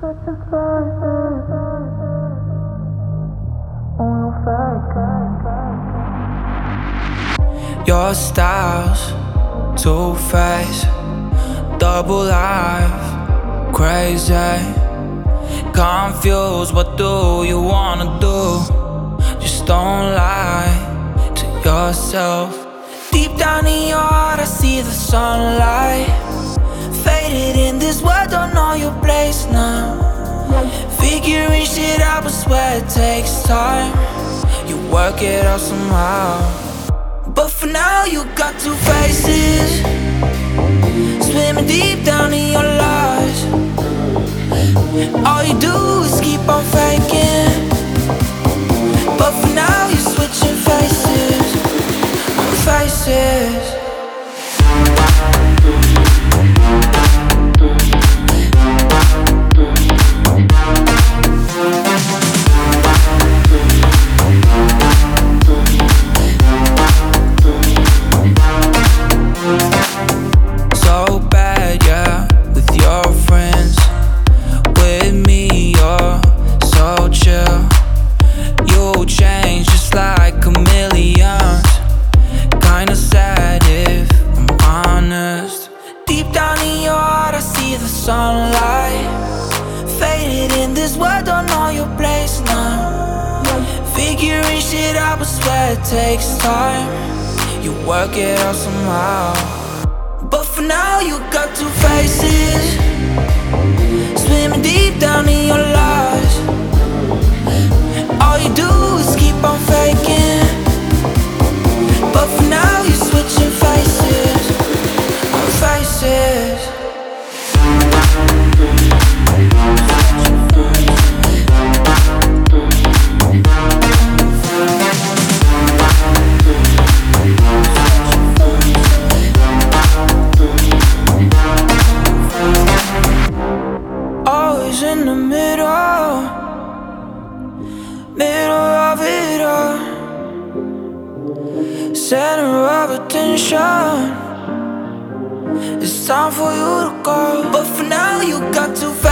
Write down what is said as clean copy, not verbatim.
Your style's two-faced, double life, crazy, confused. What do you wanna do? Just don't lie to yourself. Deep down in your heart, I see the sunlight. Faded in this world, don't know your place now. Figuring shit out, but swear it takes time. You work it out somehow. But for now you got two faces, swimming deep down in your lies. All you do is keep on faking. But for now you're switching faces, faces. Sunlight, faded in this world, don't know your place now. Figuring shit out, but swear it takes time. You work it out somehow. But for now you got two faces, swimming deep down in your lies. All you do is keep on faking. But for now you're switching faces, faces. Always in the middle of it all, center of attention. It's time for you to go. But for now you got to